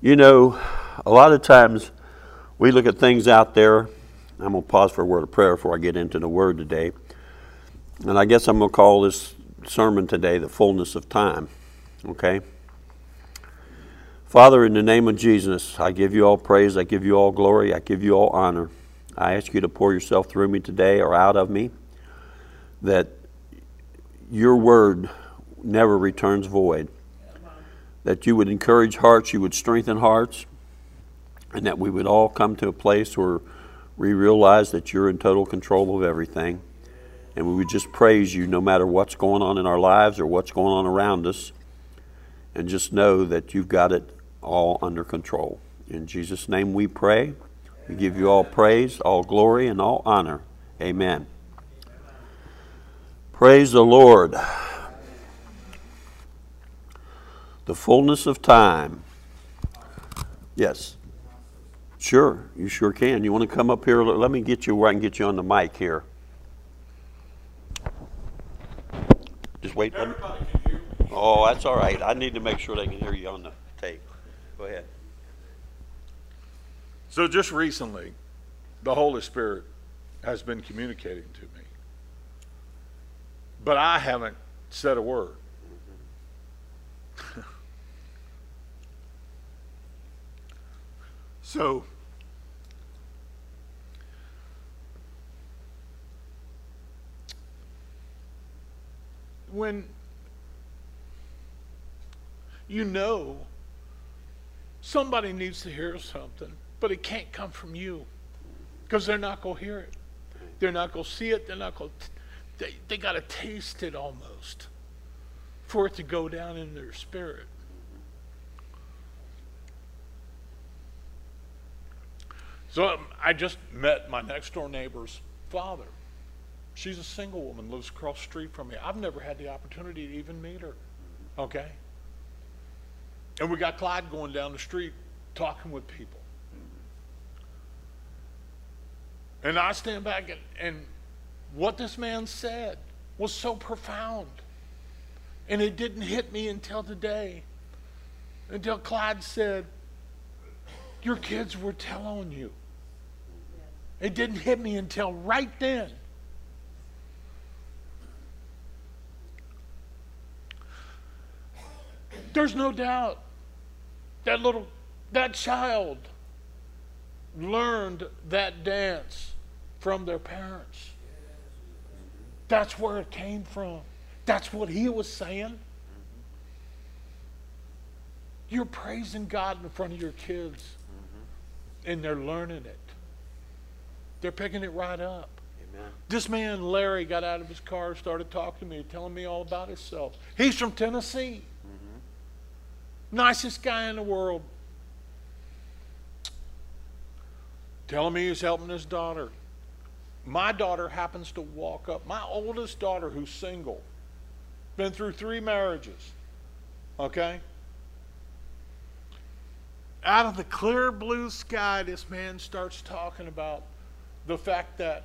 You know, a lot of times we look at things out there. I'm going to pause for a word of prayer before I get into the word today. And I guess I'm going to call this sermon today the fullness of time. Okay? Father, in the name of Jesus, I give you all praise, I give you all glory, I give you all honor. I ask you to pour yourself through me today or out of me, that your word never returns void, that you would encourage hearts, you would strengthen hearts, and that we would all come to a place where we realize that you're in total control of everything, and we would just praise you no matter what's going on in our lives or what's going on around us, and just know that you've got it all under control. In Jesus' name we pray. We give you all praise, all glory, and all honor. Amen. Praise the Lord. The fullness of time. Yes. Sure, you sure can. You want to come up here? Let me get you where I can get you on the mic here. Just wait. Everybody can hear me. Oh, that's all right. I need to make sure they can hear you on the tape. Go ahead. So just recently, the Holy Spirit has been communicating to me. But I haven't said a word. So, when you know somebody needs to hear something, but it can't come from you because they're not going to hear it. They're not going to see it. They're not going to, they got to taste it almost for it to go down in their spirit. So I just met my next door neighbor's father. She's a single woman, lives across the street from me. I've never had the opportunity to even meet her. Okay? And we got Clyde going down the street talking with people. And I stand back and what this man said was so profound. And it didn't hit me until today. Until Clyde said, your kids were telling you. It didn't hit me until right then. There's no doubt that child learned that dance from their parents. That's where it came from. That's what he was saying. You're praising God in front of your kids, and they're learning it. They're picking it right up. Amen. This man, Larry, got out of his car, started talking to me, telling me all about himself. He's from Tennessee. Nicest guy in the world. Telling me he's helping his daughter. My daughter happens to walk up. My oldest daughter, who's single, been through 3 marriages. Okay? Out of the clear blue sky, this man starts talking about the fact that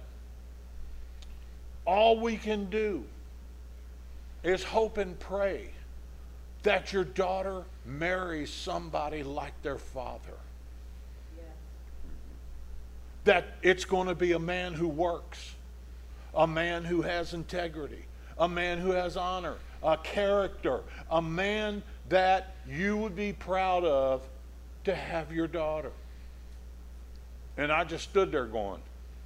all we can do is hope and pray that your daughter marries somebody like their father. Yeah. That it's going to be a man who works, a man who has integrity, a man who has honor, a character, a man that you would be proud of to have your daughter. And I just stood there going,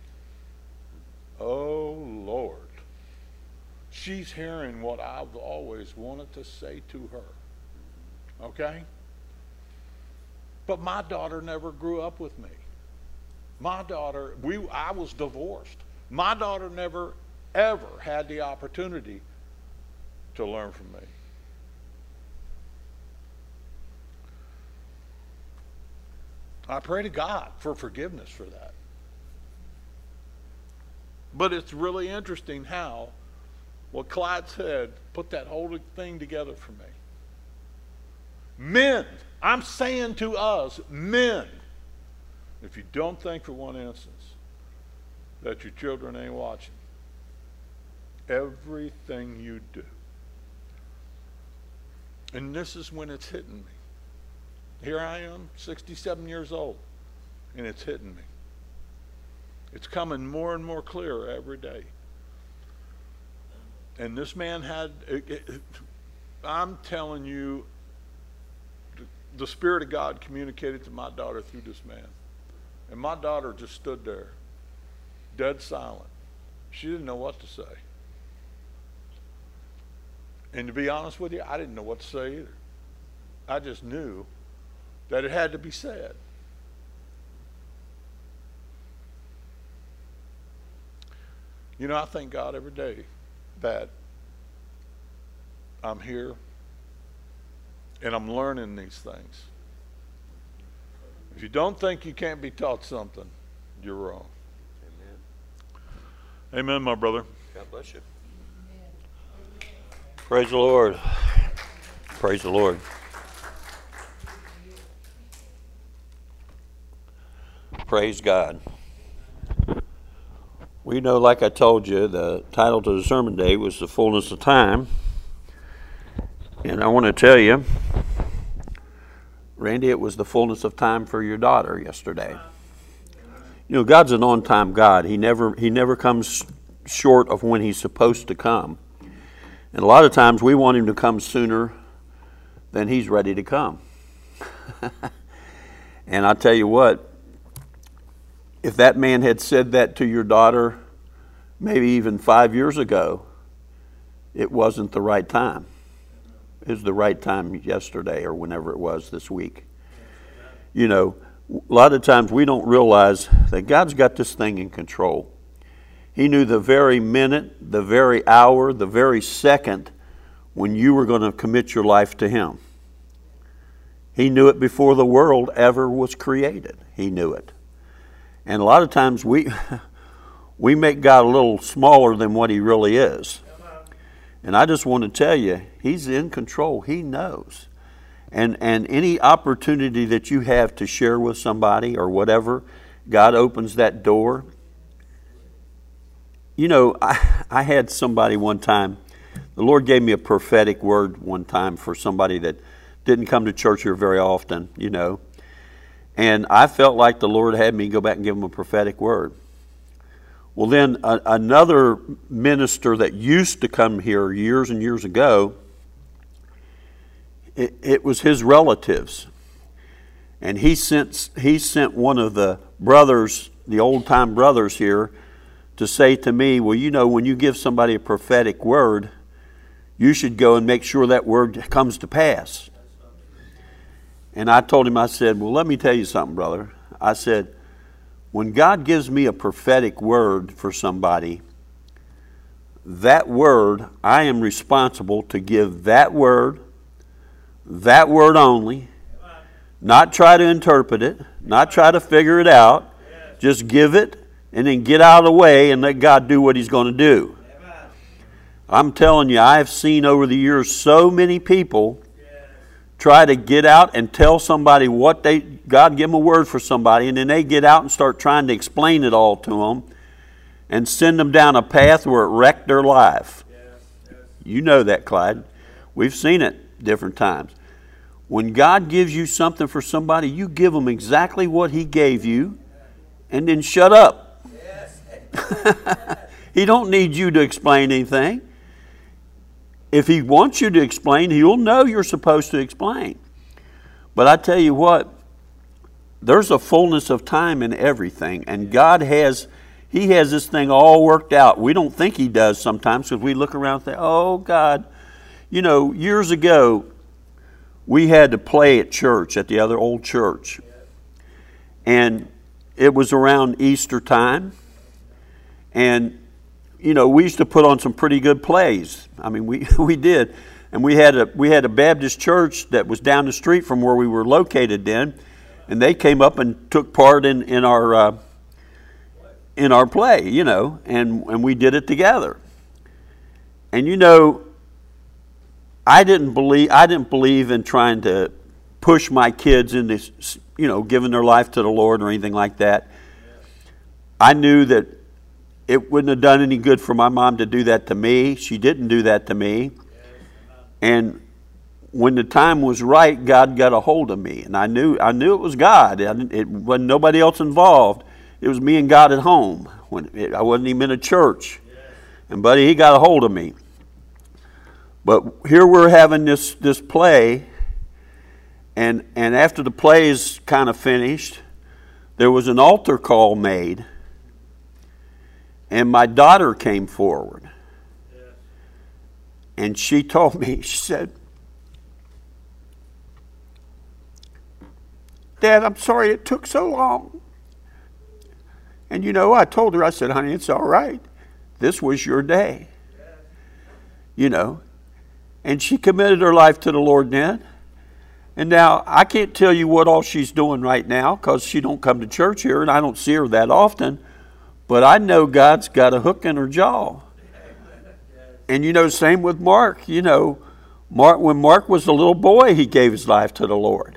oh Lord. She's hearing what I've always wanted to say to her. Okay? But my daughter never grew up with me. My daughter, I was divorced. My daughter never, ever had the opportunity to learn from me. I pray to God for forgiveness for that. But it's really interesting how what Clyde said put that whole thing together for me. Men, I'm saying to us, men, if you don't think for one instance that your children ain't watching, everything you do. And this is when it's hitting me. Here I am, 67 years old, and it's hitting me. It's coming more and more clear every day. And this man had, I'm telling you, the Spirit of God communicated to my daughter through this man. And my daughter just stood there, dead silent. She didn't know what to say. And to be honest with you, I didn't know what to say either. I just knew that it had to be said. You know, I thank God every day that I'm here and I'm learning these things. If you don't think you can't be taught something, you're wrong. Amen. Amen, my brother. God bless you. Praise the Lord. Praise the Lord. Praise God. We know, like I told you, the title to the sermon day was The Fullness of Time. And I want to tell you, Randy, it was the fullness of time for your daughter yesterday. You know, God's an on-time God. He never comes short of when He's supposed to come. And a lot of times we want Him to come sooner than He's ready to come. And I tell you what, if that man had said that to your daughter maybe even 5 years ago, it wasn't the right time. It was the right time yesterday or whenever it was this week. You know, a lot of times we don't realize that God's got this thing in control. He knew the very minute, the very hour, the very second when you were going to commit your life to Him. He knew it before the world ever was created. He knew it. And a lot of times we make God a little smaller than what He really is. And I just want to tell you, He's in control. He knows. And any opportunity that you have to share with somebody or whatever, God opens that door. You know, I had somebody one time, the Lord gave me a prophetic word one time for somebody that didn't come to church here very often, you know. And I felt like the Lord had me go back and give them a prophetic word. Well, then another minister that used to come here years and years ago, it was his relatives. And he sent one of the brothers, the old-time brothers here, to say to me, well, you know, when you give somebody a prophetic word, you should go and make sure that word comes to pass. And I told him, I said, well, let me tell you something, brother. I said, when God gives me a prophetic word for somebody, that word, I am responsible to give that word only, not try to interpret it, not try to figure it out, just give it and then get out of the way and let God do what He's going to do. I'm telling you, I have seen over the years so many people try to get out and tell somebody what God give them a word for somebody, and then they get out and start trying to explain it all to them and send them down a path where it wrecked their life. You know that, Clyde. We've seen it different times. When God gives you something for somebody, you give them exactly what He gave you and then shut up. He don't need you to explain anything. If He wants you to explain, He'll know you're supposed to explain. But I tell you what, there's a fullness of time in everything. And God has this thing all worked out. We don't think He does sometimes because we look around and think, oh, God. You know, years ago, we had to play at church, at the other old church. And it was around Easter time. And you know, we used to put on some pretty good plays. I mean, we did. And we had a Baptist church that was down the street from where we were located then, and they came up and took part in our play, you know, and we did it together. And you know, I didn't believe in trying to push my kids into, you know, giving their life to the Lord or anything like that. I knew that it wouldn't have done any good for my mom to do that to me. She didn't do that to me. And when the time was right, God got a hold of me, and I knew it was God. It wasn't nobody else involved. It was me and God at home. I wasn't even in a church, and buddy, He got a hold of me. But here we're having this play, and after the play is kind of finished, there was an altar call made, and my daughter came forward, and she told me, she said, "Dad, I'm sorry it took so long." And I told her, I said, "Honey, it's all right. This was your day." And she committed her life to the Lord then. And now, I can't tell you what all she's doing right now because she don't come to church here and I don't see her that often. But I know God's got a hook in her jaw. And same with Mark. When Mark was a little boy, he gave his life to the Lord.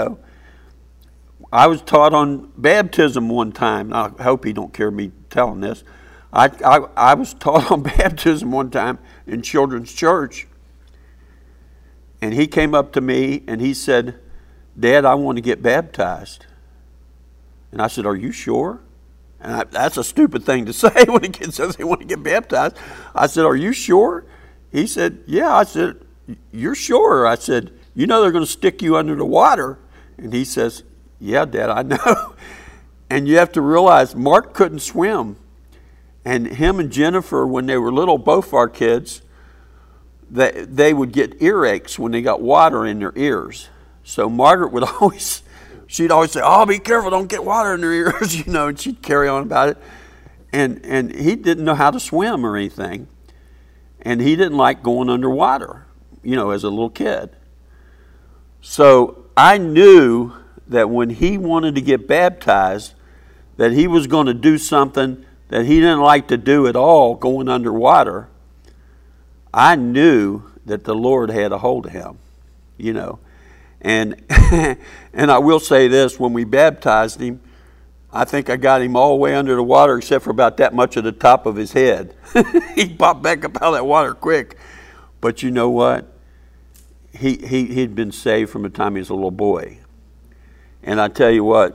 I was taught on baptism one time. I hope he don't care me telling this. I was taught on baptism one time in children's church. And he came up to me and he said, "Dad, I want to get baptized." And I said, "Are you sure?" And that's a stupid thing to say when a kid says they want to get baptized. I said, "Are you sure?" He said, "Yeah." I said, "You're sure?" I said, "They're going to stick you under the water." And he says, "Yeah, Dad, I know." And you have to realize Mark couldn't swim. And him and Jennifer, when they were little, both our kids, they would get earaches when they got water in their ears. So Margaret would she'd always say, "Oh, be careful, don't get water in their ears," and she'd carry on about it. And he didn't know how to swim or anything. And he didn't like going underwater, as a little kid. So I knew that when he wanted to get baptized, that he was going to do something that he didn't like to do at all, going underwater. I knew that the Lord had a hold of him, And and I will say this, when we baptized him, I think I got him all the way under the water except for about that much of the top of his head. He popped back up out of that water quick. But you know what? He'd been saved from the time he was a little boy. And I tell you what,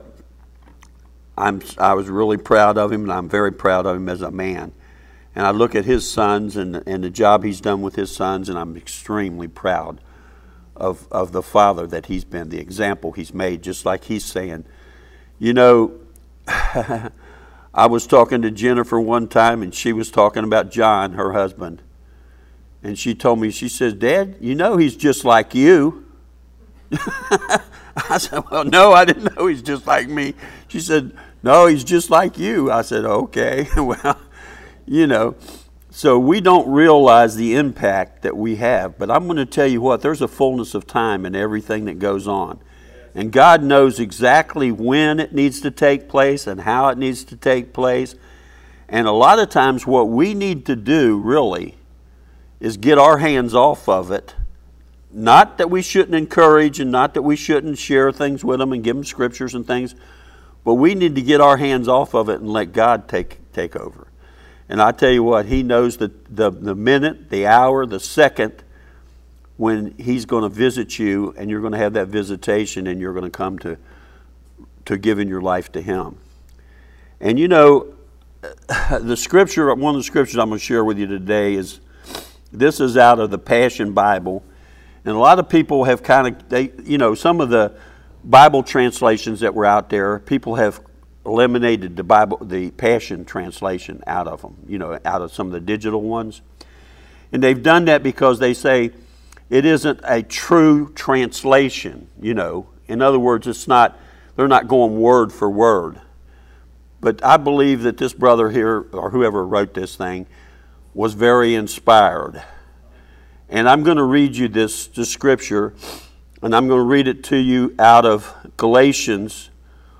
I was really proud of him, and I'm very proud of him as a man. And I look at his sons and the job he's done with his sons, and I'm extremely proud of the father that he's been, the example he's made, just like he's saying. I was talking to Jennifer one time, and she was talking about John, her husband. And she told me, she says, "Dad, he's just like you." I said, "Well, no, I didn't know he's just like me." She said, "No, he's just like you." I said, "Okay." Well, so we don't realize the impact that we have. But I'm going to tell you what, there's a fullness of time in everything that goes on. And God knows exactly when it needs to take place and how it needs to take place. And a lot of times what we need to do, really, is get our hands off of it. Not that we shouldn't encourage and not that we shouldn't share things with them and give them scriptures and things, but we need to get our hands off of it and let God take over. And I tell you what, He knows the minute, the hour, the second when He's going to visit you, and you're going to have that visitation and you're going to come to giving your life to Him. And the scripture, one of the scriptures I'm going to share with you today this is out of the Passion Bible. And a lot of people have some of the Bible translations that were out there, people have eliminated the Passion translation out of them, out of some of the digital ones. And they've done that because they say it isn't a true translation, In other words, they're not going word for word. But I believe that this brother here, or whoever wrote this thing, was very inspired. And I'm going to read you this scripture, and I'm going to read it to you out of Galatians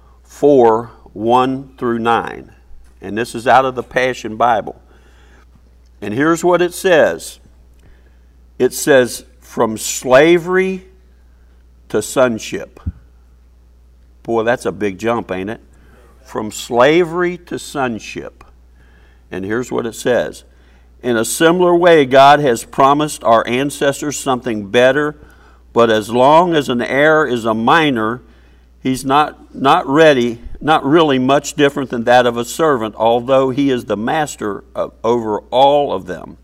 4:1-9. And this is out of the Passion Bible. And here's what it says. It says, "From slavery to sonship." Boy, that's a big jump, ain't it? From slavery to sonship. And here's what it says. "In a similar way, God has promised our ancestors something better, But as long as an heir is a minor, he's not really much different than that of a servant, although he is the master over all of them.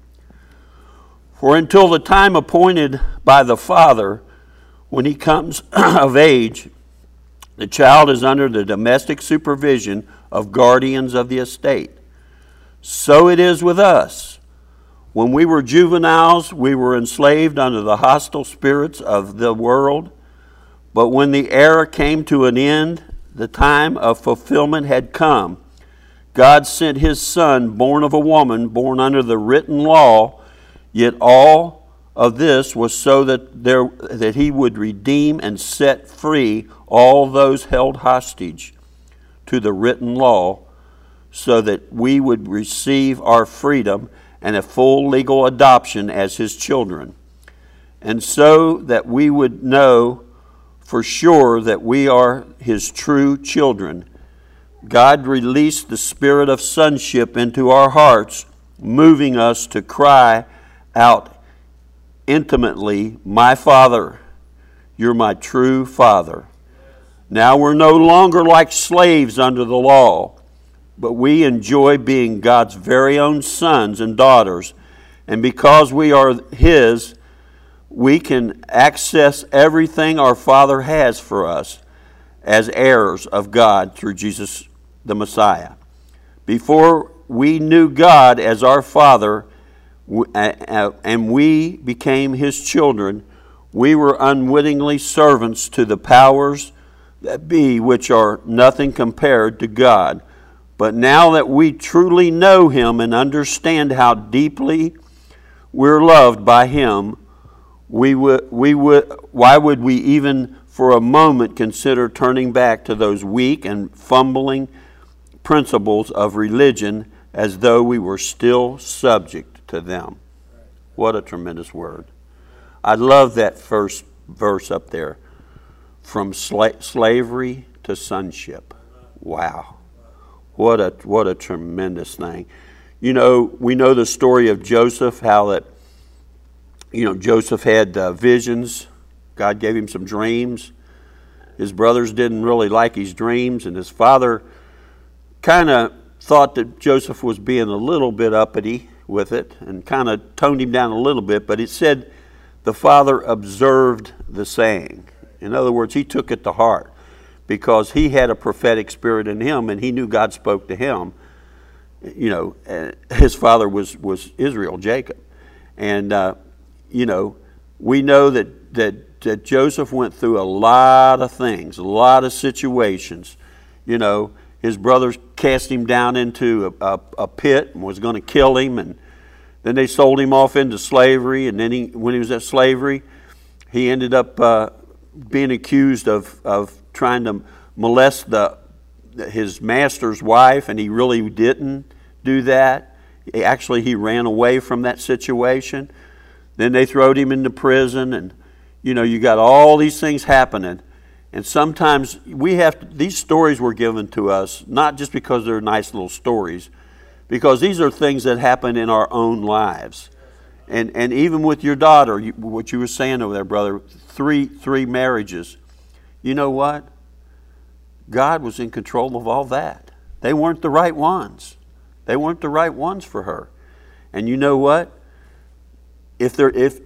For until the time appointed by the father, when he comes of age, the child is under the domestic supervision of guardians of the estate. So it is with us. When we were juveniles, we were enslaved under the hostile spirits of the world. But when the era came to an end, the time of fulfillment had come. God sent his Son, born of a woman, born under the written law, yet all of this was so that he would redeem and set free all those held hostage to the written law, so that we would receive our freedom and a full legal adoption as his children. And so that we would know for sure that we are his true children, God released the spirit of sonship into our hearts, moving us to cry out intimately, "My Father, you're my true Father." Now we're no longer like slaves under the law, but we enjoy being God's very own sons and daughters. And because we are his, we can access everything our Father has for us as heirs of God through Jesus the Messiah. Before we knew God as our Father and we became his children, we were unwittingly servants to the powers that be, which are nothing compared to God. But now that we truly know him and understand how deeply we're loved by him, why would we even for a moment consider turning back to those weak and fumbling principles of religion as though we were still subject to them? What a tremendous word. I love that first verse up there. From slavery to sonship. Wow. What a tremendous thing. You know, we know the story of Joseph, how that, Joseph had visions. God gave him some dreams. His brothers didn't really like his dreams, and his father kind of thought that Joseph was being a little bit uppity with it and kind of toned him down a little bit, but it said the father observed the saying. In other words, he took it to heart because he had a prophetic spirit in him and he knew God spoke to him. His father was Israel, Jacob. And, we know that Joseph went through a lot of things, a lot of situations. His brothers cast him down into a pit and was going to kill him. And then they sold him off into slavery. And then when he was at slavery, he ended up being accused of trying to molest his master's wife, and he really didn't do that. He ran away from that situation. Then they throwed him into prison, and you got all these things happening. And sometimes these stories were given to us not just because they're nice little stories, because these are things that happen in our own lives. And even with your daughter, what you were saying over there, brother, three marriages. You know what? God was in control of all that. They weren't the right ones. They weren't the right ones for her. And you know what? If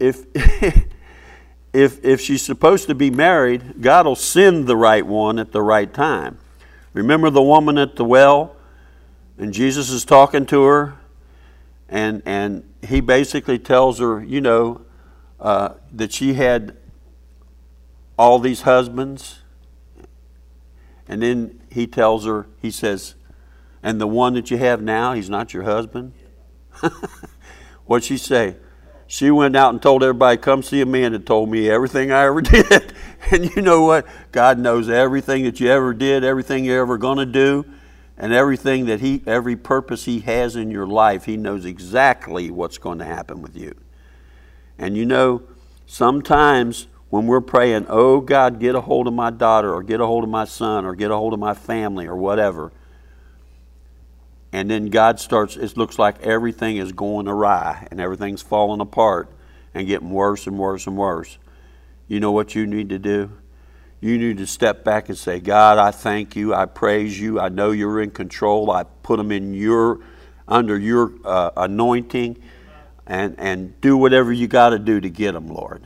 she's supposed to be married, God will send the right one at the right time. Remember the woman at the well? And Jesus is talking to her, and he basically tells her, that she had all these husbands. And then he tells her, he says, and the one that you have now, he's not your husband? What'd she say? She went out and told everybody, come see a man that told me everything I ever did. And you know what? God knows everything that you ever did, everything you're ever going to do, and everything that every purpose he has in your life. He knows exactly what's going to happen with you. And sometimes when we're praying, oh God, get a hold of my daughter, or get a hold of my son, or get a hold of my family, or whatever. And then God it looks like everything is going awry and everything's falling apart and getting worse and worse and worse. you know what you need to do? You need to step back and say, God, I thank you. I praise you. I know you're in control. I put them under your anointing, and do whatever you got to do to get them, Lord.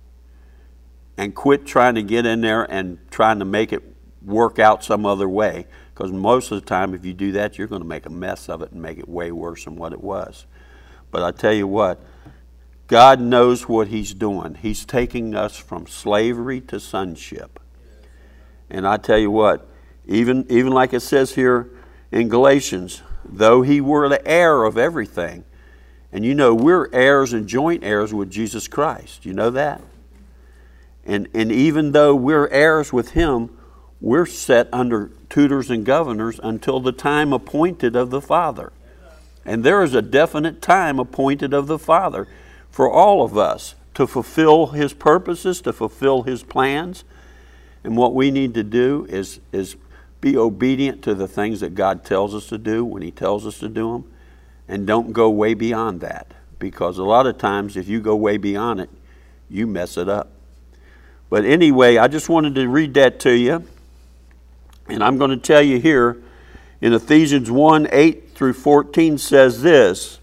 And quit trying to get in there and trying to make it work out some other way. Because most of the time, if you do that, you're going to make a mess of it and make it way worse than what it was. But I tell you what, God knows what He's doing. He's taking us from slavery to sonship. And I tell you what, even like it says here in Galatians, though He were the heir of everything. And you know, we're heirs and joint heirs with Jesus Christ. You know that? And even though we're heirs with Him, we're set under tutors and governors until the time appointed of the Father. And there is a definite time appointed of the Father for all of us to fulfill His purposes, to fulfill His plans. And what we need to do is be obedient to the things that God tells us to do when He tells us to do them. And don't go way beyond that. Because a lot of times if you go way beyond it, you mess it up. But anyway, I just wanted to read that to you. And I'm going to tell you here, in Ephesians 1, 8 through 14 says this,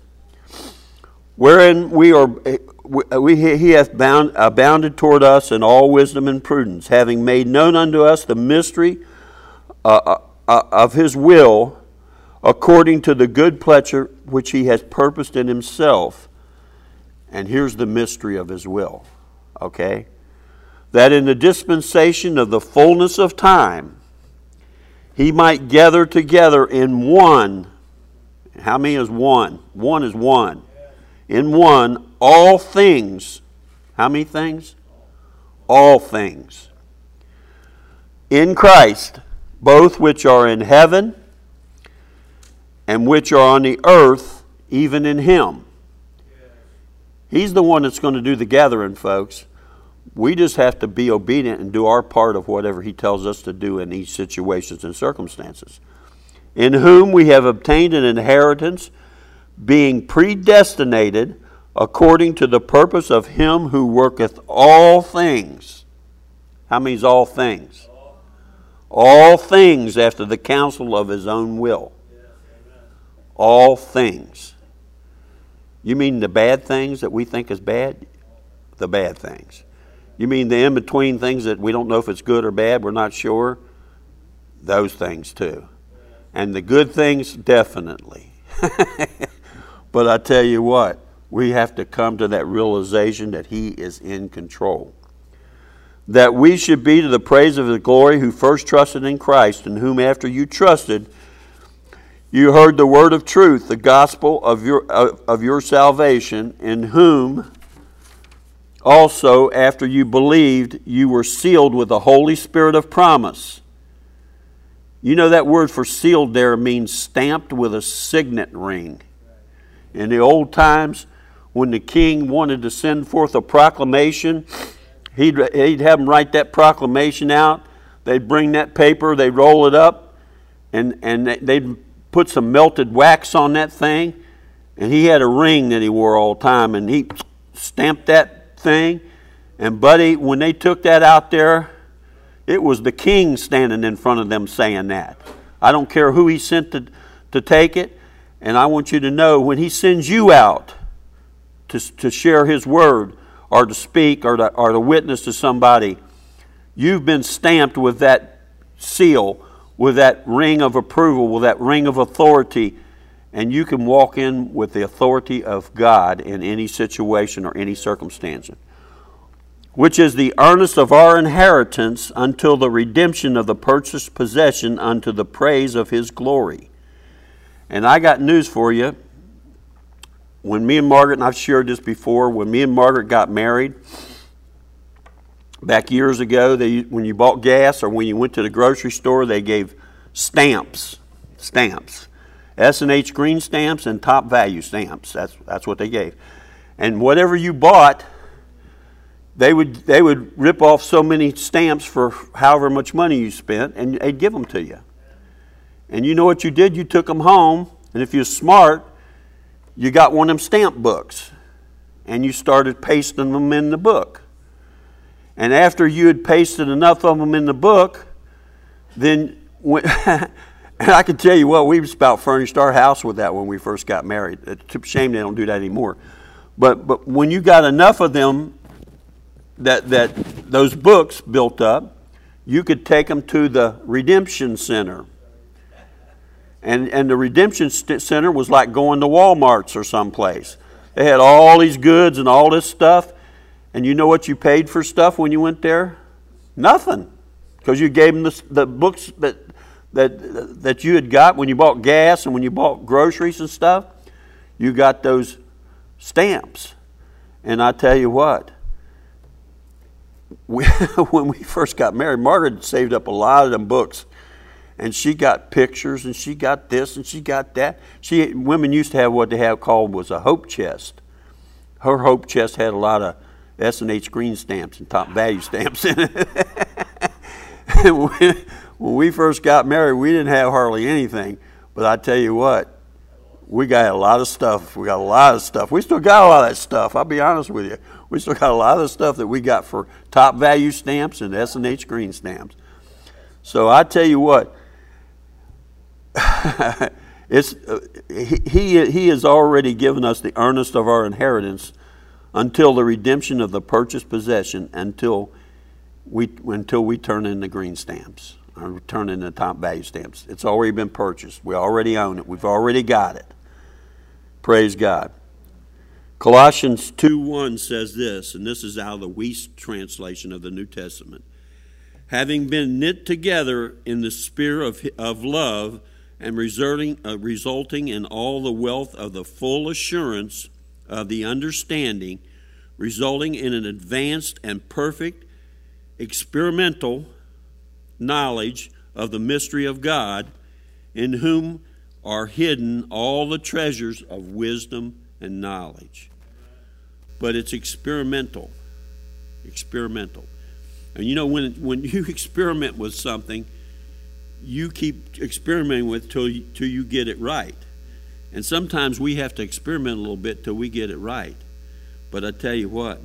wherein He hath abounded toward us in all wisdom and prudence, having made known unto us the mystery of His will, according to the good pleasure which He has purposed in Himself. And here's the mystery of His will, okay? That in the dispensation of the fullness of time, He might gather together in one. How many is one? One is one. In one, all things. How many things? All things. In Christ, both which are in heaven and which are on the earth, even in Him. He's the one that's going to do the gathering, folks. We just have to be obedient and do our part of whatever He tells us to do in these situations and circumstances. In whom we have obtained an inheritance, being predestinated according to the purpose of Him who worketh all things. How many is all things? All things after the counsel of His own will. All things. You mean the bad things that we think is bad? The bad things. You mean the in-between things that we don't know if it's good or bad, we're not sure? Those things too. And the good things, definitely. But I tell you what, we have to come to that realization that He is in control. That we should be to the praise of His glory who first trusted in Christ, in whom after you trusted, you heard the word of truth, the gospel of your salvation, in whom also, after you believed, you were sealed with the Holy Spirit of promise. You know that word for sealed there means stamped with a signet ring. In the old times, when the king wanted to send forth a proclamation, he'd have them write that proclamation out. They'd bring that paper, they'd roll it up, and they'd put some melted wax on that thing. And he had a ring that he wore all the time, and he stamped that thing. And buddy, when they took that out there, it was the king standing in front of them saying that. I don't care who he sent to take it. And I want you to know, when He sends you out to share His word or to speak or to witness to somebody, you've been stamped with that seal, with that ring of approval, with that ring of authority. And you can walk in with the authority of God in any situation or any circumstance. Which is the earnest of our inheritance until the redemption of the purchased possession unto the praise of His glory. And I got news for you. When me and Margaret, and I've shared this before, when me and Margaret got married, back years ago, when you bought gas or when you went to the grocery store, they gave stamps. S&H green stamps and top value stamps. That's what they gave. And whatever you bought, they would rip off so many stamps for however much money you spent, and they'd give them to you. And you know what you did? You took them home, and if you're smart, you got one of them stamp books, and you started pasting them in the book. And after you had pasted enough of them in the book, then when, and I can tell you what, we just about furnished our house with that when we first got married. It's a shame they don't do that anymore. But when you got enough of them, that those books built up, you could take them to the Redemption Center. And the Redemption Center was like going to Walmart's or someplace. They had all these goods and all this stuff. And you know what you paid for stuff when you went there? Nothing. Because you gave them the books that you had got when you bought gas and when you bought groceries and stuff. You got those stamps. And I tell you what, when we first got married, Margaret saved up a lot of them books. And she got pictures and she got this and she got that. Women used to have what they have called was a hope chest. Her hope chest had a lot of S&H green stamps and top value stamps in it. When we first got married, we didn't have hardly anything. But I tell you what, we got a lot of stuff. We got a lot of stuff. We still got a lot of that stuff. I'll be honest with you. We still got a lot of stuff that we got for top value stamps and S&H green stamps. So I tell you what, he has already given us the earnest of our inheritance until the redemption of the purchased possession, until we turn in the green stamps or turn in the top value stamps. It's already been purchased. We already own it. We've already got it. Praise God. Colossians 2:1 says this, and this is out of the Wuest translation of the New Testament. Having been knit together in the spirit of love, and resulting in all the wealth of the full assurance of the understanding, resulting in an advanced and perfect experimental knowledge of the mystery of God, in whom are hidden all the treasures of wisdom and knowledge. But it's experimental. Experimental. And you know, when you experiment with something, you keep experimenting with till you get it right. And sometimes we have to experiment a little bit till we get it right. But I tell you what,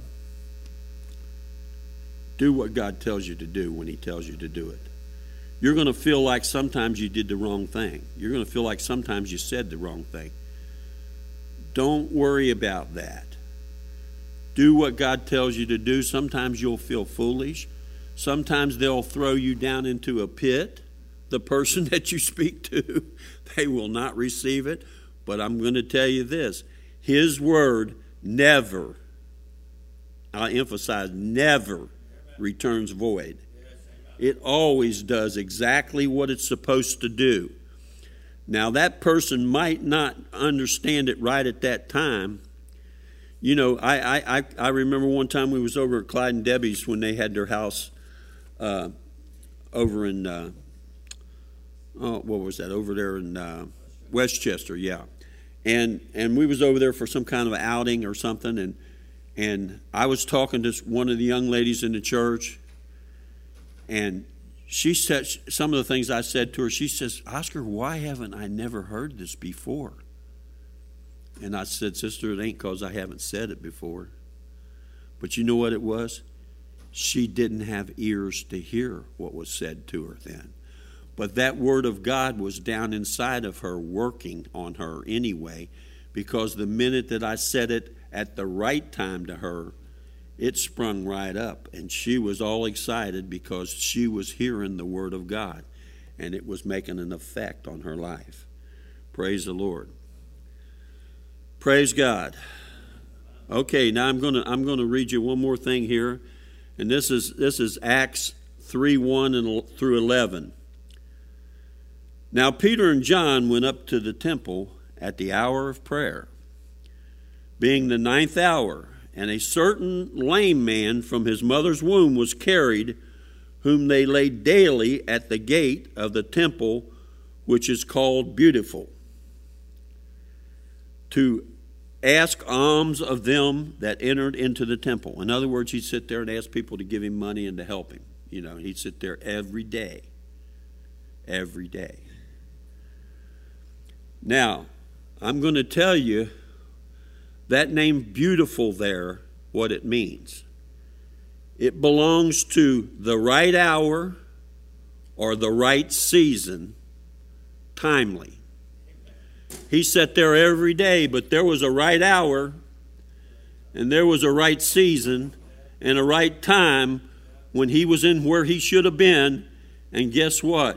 do what God tells you to do when He tells you to do it. You're going to feel like sometimes you did the wrong thing. You're going to feel like sometimes you said the wrong thing. Don't worry about that. Do what God tells you to do. Sometimes you'll feel foolish. Sometimes they'll throw you down into a pit. The person that you speak to, they will not receive it. But I'm going to tell you this. His word never, I emphasize never, returns void. It always does exactly what it's supposed to do. Now, that person might not understand it right at that time. You know, I remember one time we was over at Clyde and Debbie's when they had their house over in... what was that? Over there in Westchester, yeah. And we was over there for some kind of outing or something, and I was talking to one of the young ladies in the church, and she said some of the things I said to her. She says, "Oscar, why haven't I never heard this before?" And I said, "Sister, it ain't because I haven't said it before. But you know what it was? She didn't have ears to hear what was said to her then. But that word of God was down inside of her, working on her anyway, because the minute that I said it at the right time to her, it sprung right up. And she was all excited because she was hearing the word of God, and it was making an effect on her life. Praise the Lord. Praise God. Okay, now I'm going to read you one more thing here, and this is Acts 3:1 through 11. Now Peter and John went up to the temple at the hour of prayer, being the 9th hour, and a certain lame man from his mother's womb was carried, whom they laid daily at the gate of the temple, which is called Beautiful, to ask alms of them that entered into the temple. In other words, he'd sit there and ask people to give him money and to help him. You know, he'd sit there every day. Every day. Now, I'm going to tell you that name Beautiful there, what it means. It belongs to the right hour or the right season, timely. He sat there every day, but there was a right hour and there was a right season and a right time when he was in where he should have been. And guess what?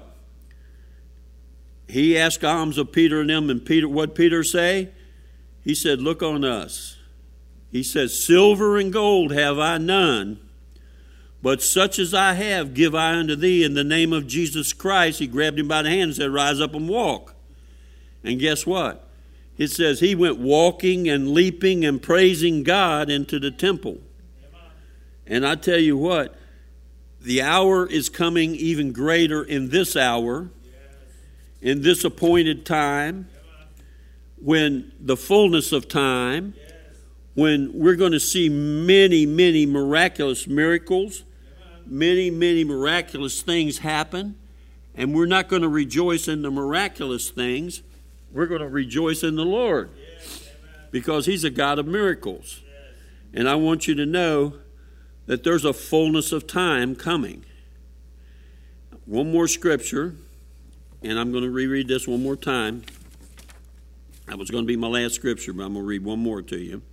He asked alms of Peter and them, and Peter, what Peter say? He said, look on us. He says, silver and gold have I none, but such as I have give I unto thee in the name of Jesus Christ. He grabbed him by the hand and said, rise up and walk. And guess what? It says he went walking and leaping and praising God into the temple. And I tell you what, the hour is coming even greater in this hour, in this appointed time, when the fullness of time, when we're going to see many, many miraculous miracles, many, many miraculous things happen, and we're not going to rejoice in the miraculous things. We're going to rejoice in the Lord because He's a God of miracles. And I want you to know that there's a fullness of time coming. One more scripture, and I'm going to reread this one more time. That was going to be my last scripture, but I'm going to read one more to you.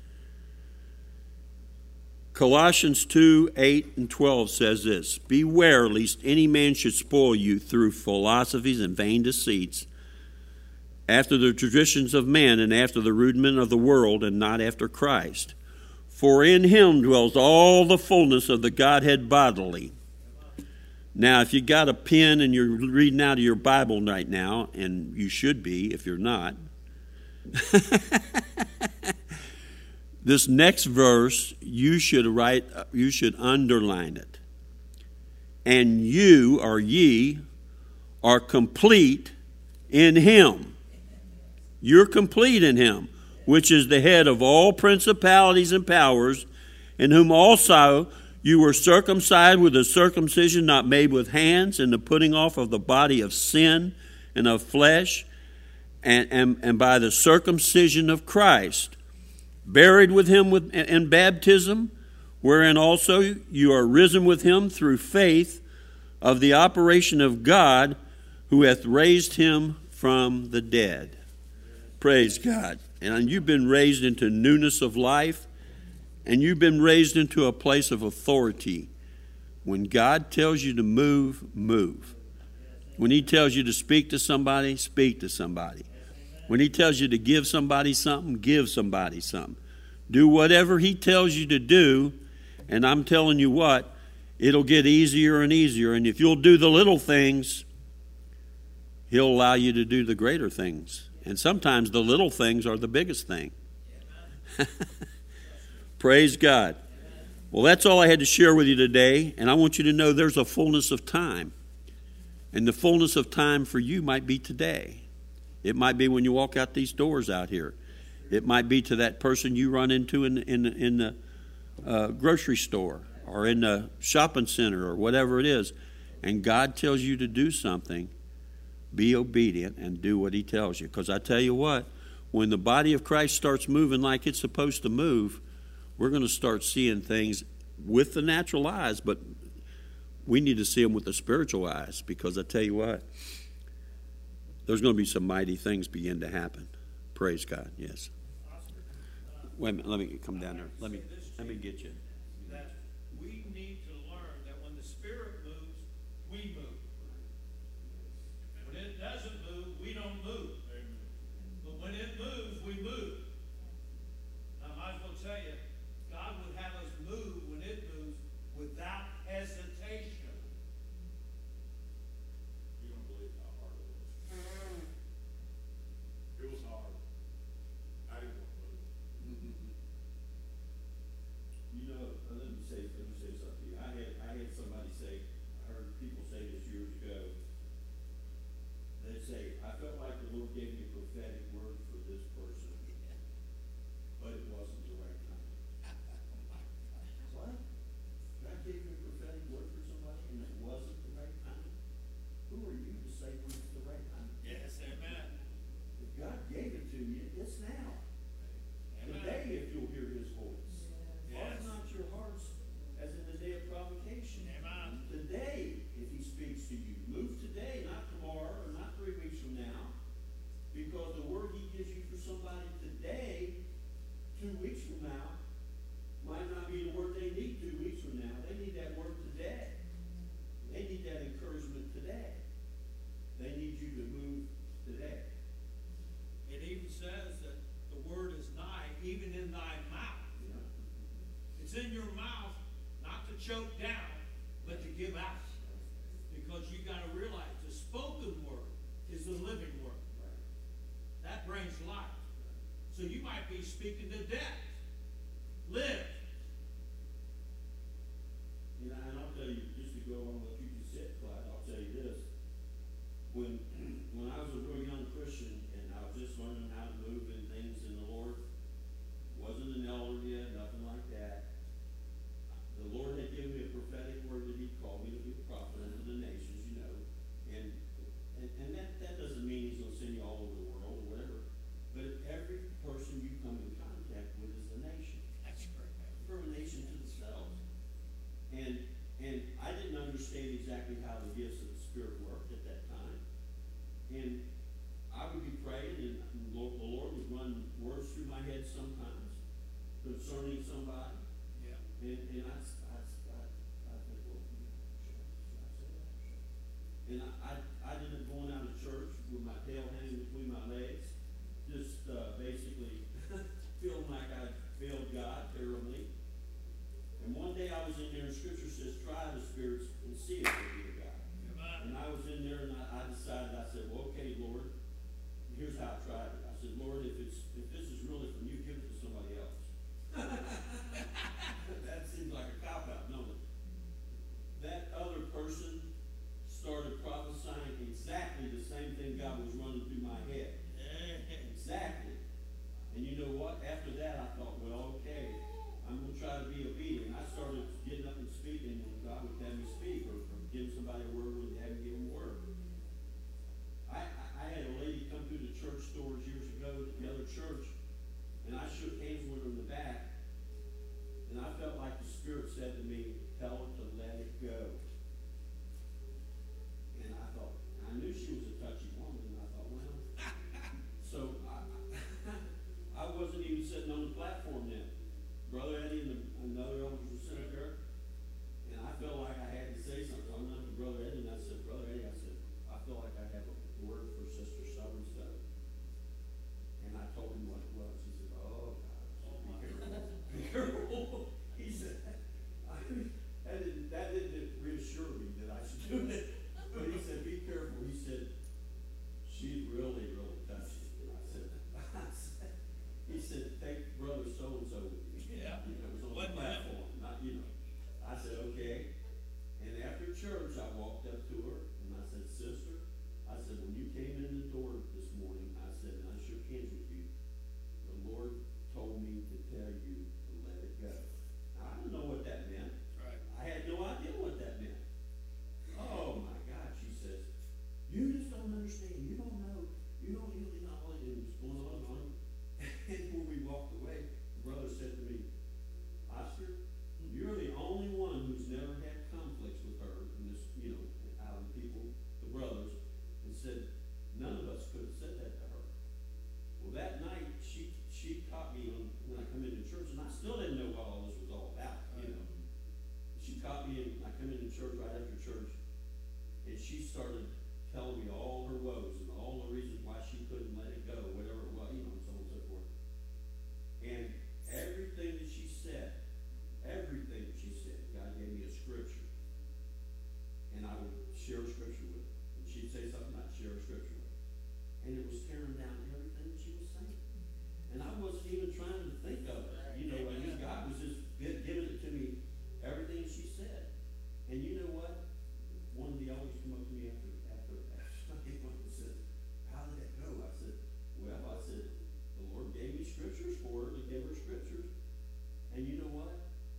Colossians 2:8-12 says this, beware lest any man should spoil you through philosophies and vain deceits, after the traditions of men and after the rudiment of the world, and not after Christ. For in Him dwells all the fullness of the Godhead bodily. Now, if you got a pen and you're reading out of your Bible right now, and you should be if you're not, this next verse, you should underline it. And you, or ye, are complete in Him. You're complete in Him, which is the head of all principalities and powers, in whom also you were circumcised with a circumcision not made with hands, and the putting off of the body of sin and of flesh, and by the circumcision of Christ, buried with Him in baptism, wherein also you are risen with Him through faith of the operation of God, who hath raised Him from the dead. Praise God. And you've been raised into newness of life, and you've been raised into a place of authority. When God tells you to move, move. When He tells you to speak to somebody, speak to somebody. When He tells you to give somebody something, give somebody something. Do whatever He tells you to do, and I'm telling you what, it'll get easier and easier. And if you'll do the little things, He'll allow you to do the greater things. And sometimes the little things are the biggest thing. Praise God. Well, that's all I had to share with you today. And I want you to know there's a fullness of time. And the fullness of time for you might be today. It might be when you walk out these doors out here. It might be to that person you run into in the grocery store or in the shopping center or whatever it is. And God tells you to do something. Be obedient and do what He tells you. Because I tell you what, when the body of Christ starts moving like it's supposed to move, we're going to start seeing things with the natural eyes, but we need to see them with the spiritual eyes. Because I tell you what, there's going to be some mighty things begin to happen. Praise God, yes. Wait a minute, let me come down there. Let me get you. That we need to learn that when the Spirit moves, we move. When it doesn't move, we don't move. But when it moves, we move. I might as well tell you, God would have us move when it moves without hesitation. You don't believe how hard it was. It was hard. I didn't want to move. You know, speaking to death. Live. And I'll tell you, just to go on what you just said, Clyde, I'll tell you this. When I was a real young Christian and I was just learning how to move in things in the Lord, wasn't an elder yet, nothing like that. The Lord had given me a prophetic word that He called me to be a prophet unto the nations, you know. And that doesn't mean He's going to send you all over the world or whatever. But every person you come in contact with is a nation. That's correct. From a nation to themselves. And I didn't understand exactly how the gifts of the Spirit worked at that time. And I would be praying, and the Lord would run words through my head sometimes concerning somebody. Yeah. And I think, well, should I say that? And I didn't going out of church with my tail hanging between my legs, just basically feeling like I failed God terribly. And one day I was in there, and Scripture says, try the spirits and see if they be of God. And I was in there, and I decided, I said, well, okay, Lord, here's how I tried it. I said, Lord, if this is really from you, give it to somebody else. That seems like a cop-out, no. That other person started prophesying exactly the same thing God was running through my head. Exactly. And you know what? After that, I thought, well, okay, I'm going to try to be obedient. I started getting up and speaking when God would have me speak, or giving somebody a word when He had me give them a word. I had a lady come through the church doors years ago at the other church, and I shook hands with her in the back, and I felt like the Spirit said to me, tell her to let it go. And I thought, I knew she was a touchy woman, and I thought, well, so I wasn't even sitting on the platform then. Brother Eddie and another elder was sitting there, and I felt like I had to say something. I went up to Brother Eddie and I said, Brother Eddie, I said, I feel like I have a word for Sister so-and-so. And I told him what it was. He said, oh, God, be careful. Be careful. He said, that didn't reassure me that I should do it. But he said, be careful. He said, she's really, really touchy. And I said, he said, take Brother so-and-so with you. Yeah. You know, it was on the platform, not, you know. I said, okay. And after church, I walked up to her, and I said, Sister, I said, when you came in the door this morning, I said, and I shook hands with you, the Lord told me to tell you to let it go. Now, I didn't know what that meant. Right. I had no idea what that meant. Oh, my God, she says, you just don't understand. You don't know. You don't really know. And it was going on and on. And when we walked away, the brother said to me, Oscar, you're the only one who's never had conflicts with her in this, you know, out of the people, the brothers, and said, none of us could have said that to her. Well, that night, she caught me on, when I come into church, and I still didn't know what all this was all about, you know. She caught me, and I come into church right after church, and she started telling me all her woes and all the reasons why she couldn't let it go, whatever it was, you know, and so on and so forth. And everything that she said, God gave me a scripture. And I would share a scripture with her. And she'd say something, I'd share a scripture with her. And it was tearing down everything that she was saying. And I wasn't even trying to think of it. You know, I mean, God was just giving it to me, everything she said. And you know what? One of the elders come up to me after I said, how did that go? I said, well, the Lord gave me scriptures for her to give her scriptures. And you know what?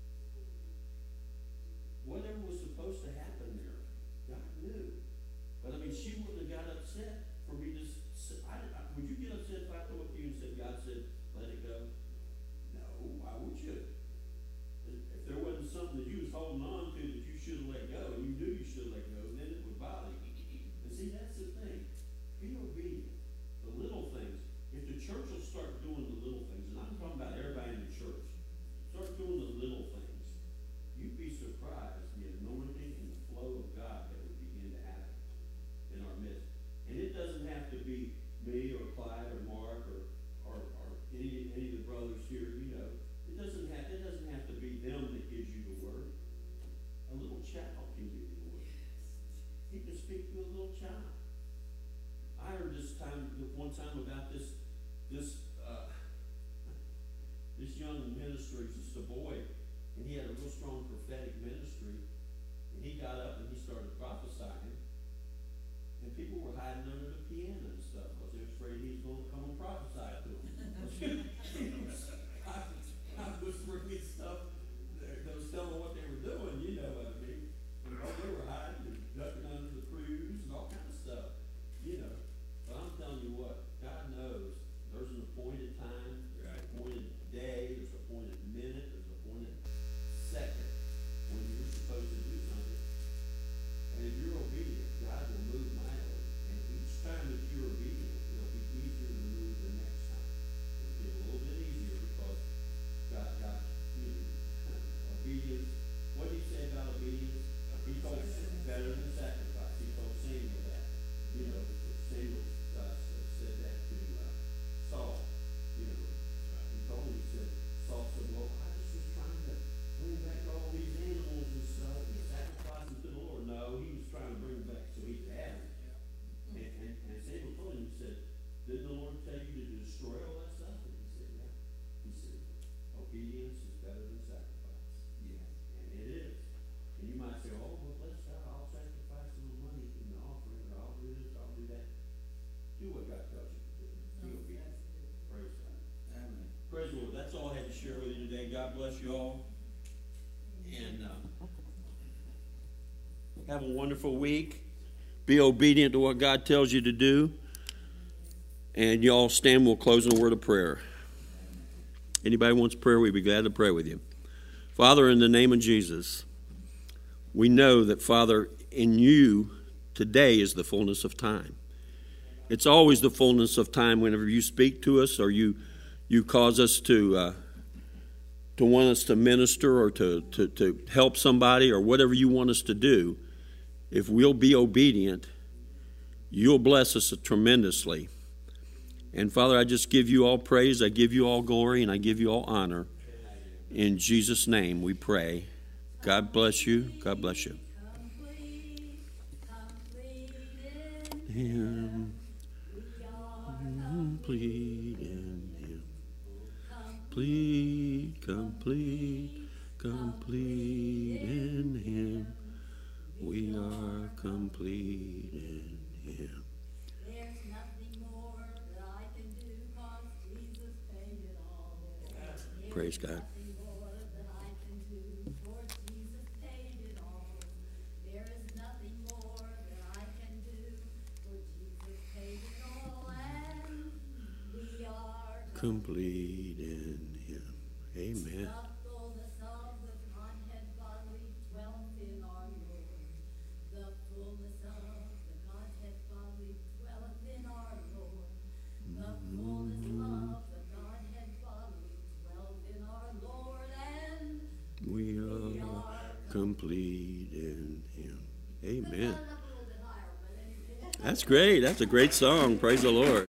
Whatever was supposed to happen there, God knew. But I mean, she wouldn't have got upset for me to say, would you get upset if I come up to you and said, God said, let it go? No, why would you? If there wasn't something that you was holding on to that you should have let go, and you knew you should have let go, then it would bother you. And see, that's the thing. Be obedient. The little things. If the church will start doing the little things, and I'm talking about everybody in the church, start doing the little things, you'd be surprised the anointing and the flow of God that would begin to happen in our midst. And it doesn't have to be me or Clyde or Mark or any of the brothers here, you know. It doesn't have to be them that gives you the word. A little child can give you the word. He can speak to a little child. I heard one time about this this young minister, he's just a boy, and he had a real strong prophetic ministry. And he got up and he started prophesying, and people were hiding under the piano and stuff because they were afraid he was going to come and prophesy to them. I was bringing stuff that was telling what they were doing, you know what I mean? And they were hiding and ducking under the pews and all kinds of stuff, you know. But I'm telling you what, God knows there's an appointed time, there's an appointed day, there's an appointed minute, there's an appointed second when you're supposed to do something. And if you're obedient, God will move mightily. And each time that you're obedient, it'll be easier to move the next time. It'll get a little bit easier because God, you know, obedience. What did he say about obedience? He told better than sacrifice. He told Samuel that. You know, Samuel said that to Saul. You know, he told him, he said, Saul said, well, I just was trying to bring back all these animals and stuff and sacrifice them to the Lord. No, he was trying to bring them back so he could have them. And Samuel told him, he said, didn't the Lord tell you to destroy all that stuff? And he said, yeah. He said, obedience is better than sacrifice. Yeah. And it is. And you might say, oh, well, bless God, I'll sacrifice a little money in the offering, or I'll do this, I'll do that. Do what God tells you to do. Be obedient. Praise God. Amen. Praise the Lord. That's all I had to share with you today. God bless you all. And have a wonderful week. Be obedient to what God tells you to do. And you all stand. We'll close in a word of prayer. Anybody wants prayer, we'd be glad to pray with you. Father, in the name of Jesus, we know that, Father, in you today is the fullness of time. It's always the fullness of time whenever you speak to us or you cause us to want us to minister or to help somebody or whatever you want us to do. If we'll be obedient, you'll bless us tremendously. And Father, I just give you all praise, I give you all glory, and I give you all honor. In Jesus' name we pray. God bless you. God bless you. Him, complete in Him. Complete in Him. We are complete in Him. There's nothing more that I can do, 'cause Jesus paid it all. Praise God. Nothing more that I can do, for Jesus paid it all. There is nothing more that I can do, for Jesus paid it all, and we are Complete in Him. Amen. the fullness of the Godhead bodily dwelt in our Lord. The fullness of the Godhead bodily dwelleth in our Lord. The fullness of the Godhead bodily dwelleth in our Lord, and We are complete in Him. Amen. up a little bit higher, but anyway. That's great. That's a great song. Praise the Lord.